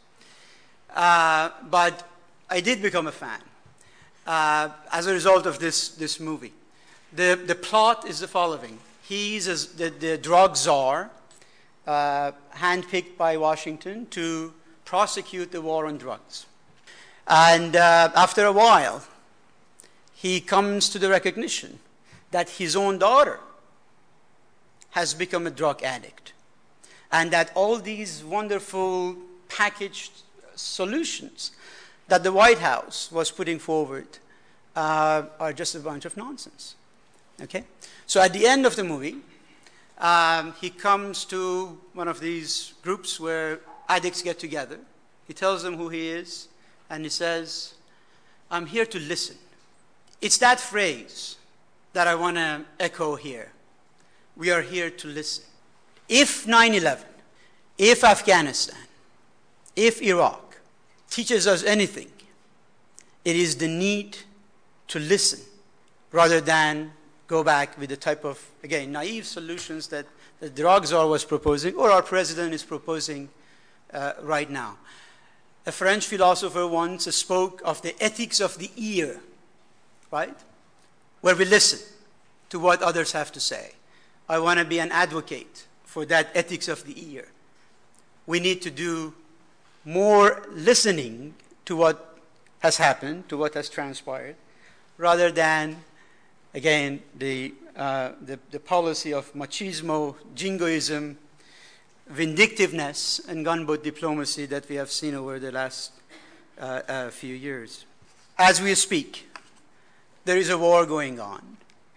but I did become a fan as a result of this movie. The plot is the following. He's the drug czar, handpicked by Washington to prosecute the war on drugs. And after a while, he comes to the recognition that his own daughter has become a drug addict, and that all these wonderful packaged solutions that the White House was putting forward are just a bunch of nonsense. Okay? So at the end of the movie, he comes to one of these groups where addicts get together. He tells them who he is, and he says, "I'm here to listen." It's that phrase that I want to echo here. We are here to listen. If 9/11, if Afghanistan, if Iraq teaches us anything, it is the need to listen rather than go back with the type of, again, naive solutions that the drug czar was proposing or our president is proposing right now. A French philosopher once spoke of the ethics of the ear, right? Where we listen to what others have to say. I want to be an advocate for that ethics of the ear. We need to do more listening to what has happened, to what has transpired, rather than, again, the policy of machismo, jingoism, vindictiveness, and gunboat diplomacy that we have seen over the last few years. As we speak, there is a war going on.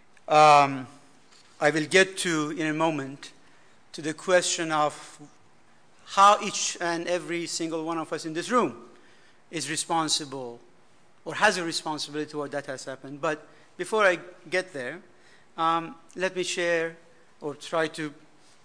I will get to, in a moment, to the question of how each and every single one of us in this room is responsible or has a responsibility to what that has happened. But before I get there, let me share or try to,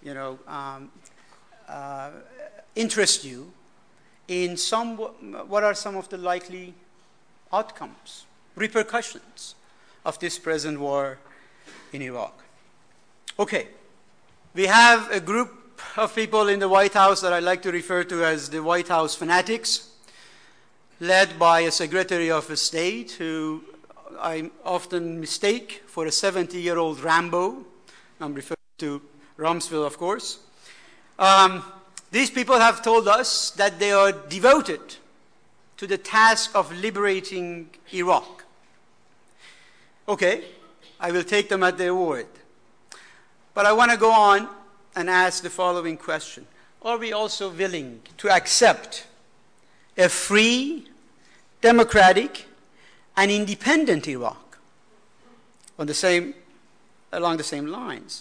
interest you in what are some of the likely outcomes, repercussions of this present war in Iraq. Okay, we have a group of people in the White House that I like to refer to as the White House fanatics, led by a Secretary of State who I often mistake for a 70-year-old Rambo. I'm referring to Rumsfeld, of course. These people have told us that they are devoted to the task of liberating Iraq. Okay, I will take them at their word. But I want to go on and ask the following question. Are we also willing to accept a free, democratic, and independent Iraq along the same lines?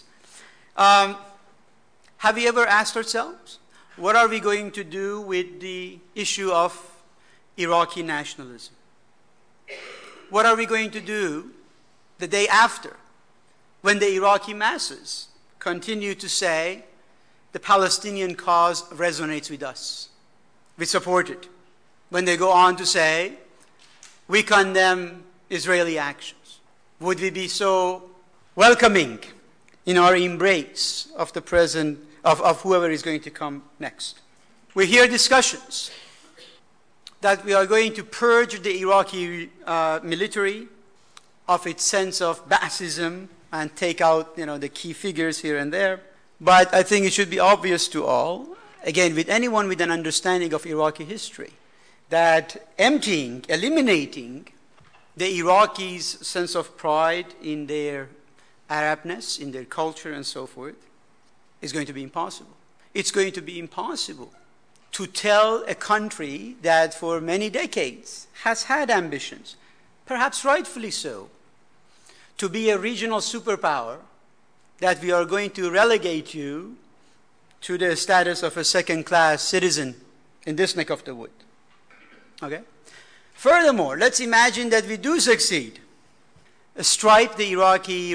Have we ever asked ourselves, what are we going to do with the issue of Iraqi nationalism? What are we going to do the day after, when the Iraqi masses continue to say the Palestinian cause resonates with us, we support it, when they go on to say we condemn Israeli actions? Would we be so welcoming in our embrace of the present, of whoever is going to come next? We hear discussions that we are going to purge the Iraqi military of its sense of Ba'athism and take out, the key figures here and there. But I think it should be obvious to all, again, with anyone with an understanding of Iraqi history, that eliminating the Iraqis' sense of pride in their Arabness, in their culture and so forth, is going to be impossible. It's going to be impossible to tell a country that for many decades has had ambitions, perhaps rightfully so, to be a regional superpower, that we are going to relegate you to the status of a second-class citizen in this neck of the wood. Okay? Furthermore, let's imagine that we do succeed. Stripe the Iraqi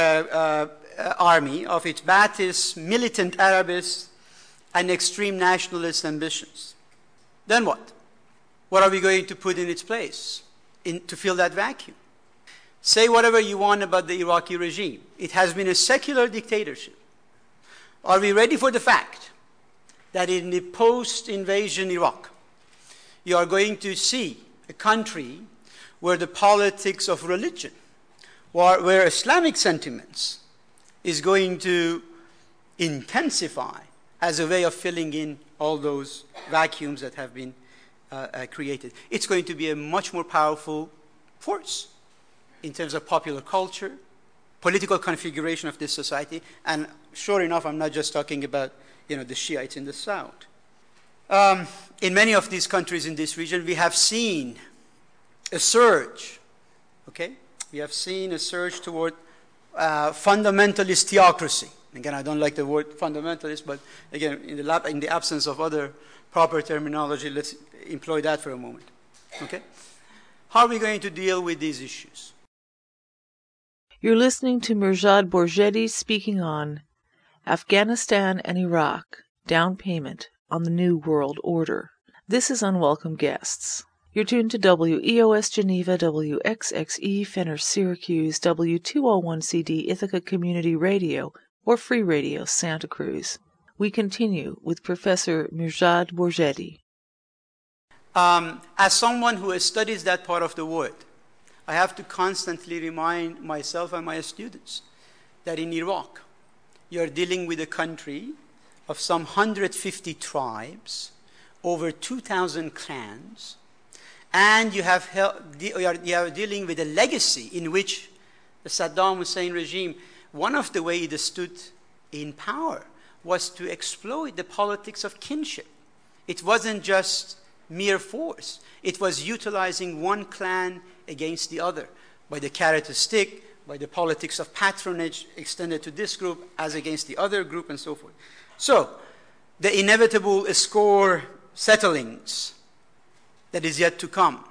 army of its Ba'athist, militant Arabist, and extreme nationalist ambitions. Then what? What are we going to put in its place to fill that vacuum? Say whatever you want about the Iraqi regime. It has been a secular dictatorship. Are we ready for the fact that in the post-invasion Iraq, you are going to see a country where the politics of religion, where Islamic sentiments is going to intensify as a way of filling in all those vacuums that have been created? It's going to be a much more powerful force in terms of popular culture, political configuration of this society, and sure enough, I'm not just talking about the Shiites in the south. In many of these countries in this region, we have seen a surge. Okay, we have seen a surge toward fundamentalist theocracy. Again, I don't like the word fundamentalist, but again, in the absence of other proper terminology, let's employ that for a moment. Okay, how are we going to deal with these issues? You're listening to Mirzad Bourjedi speaking on Afghanistan and Iraq, Down Payment on the New World Order. This is Unwelcome Guests. You're tuned to WEOS Geneva, WXXE Fenner Syracuse, W201CD Ithaca Community Radio, or Free Radio Santa Cruz. We continue with Professor Mirzad Bourjedi. As someone who studies that part of the world, I have to constantly remind myself and my students that in Iraq, you're dealing with a country of some 150 tribes, over 2,000 clans, and you are dealing with a legacy in which the Saddam Hussein regime, one of the ways it stood in power was to exploit the politics of kinship. It wasn't just mere force. It was utilizing one clan against the other by the carrot and stick, by the politics of patronage extended to this group as against the other group, and so forth. So, the inevitable score settlings that is yet to come